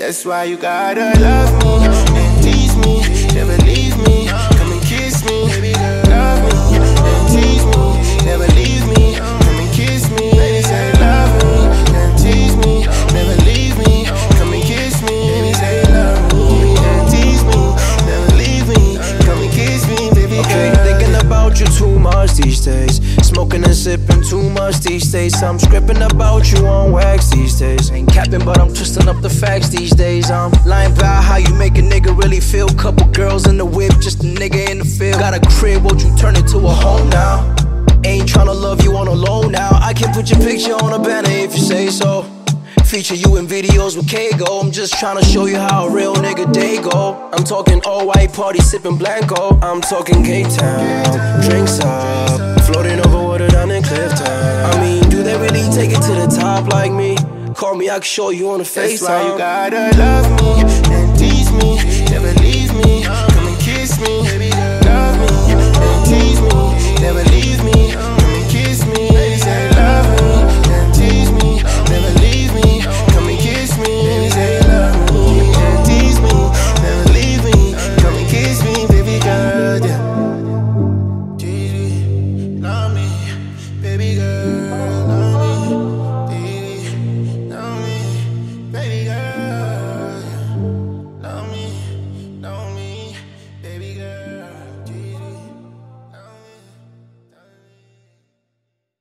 That's why you gotta love me and tease me, never leave me. Come and kiss me, baby girl. Love me and tease me, never leave me. Come and kiss me, baby, say love me and tease me, never leave me. Come and kiss me, baby, say love me and tease me, never leave me. Come and kiss me, baby girl. Okay, thinking about you too much these days. Smoking and sipping too much these days. I'm scripting about you on wax these days. Ain't capping, but I'm twisting up the facts these days. I'm lying about how you make a nigga really feel. Couple girls in the whip, just a nigga in the field. Got a crib, won't you turn it to a home now? Ain't tryna love you on a loan now. I can put your picture on a banner if you say so. Feature you in videos with K-Go. I'm just tryna show you how a real nigga day go. I'm talking all white party sipping Blanco. I'm talking K-Town, drinks up, floating over water down in Clifton. I mean, do they really take it to the top like me? Call me, I can show you on the FaceTime. That's why you gotta love me and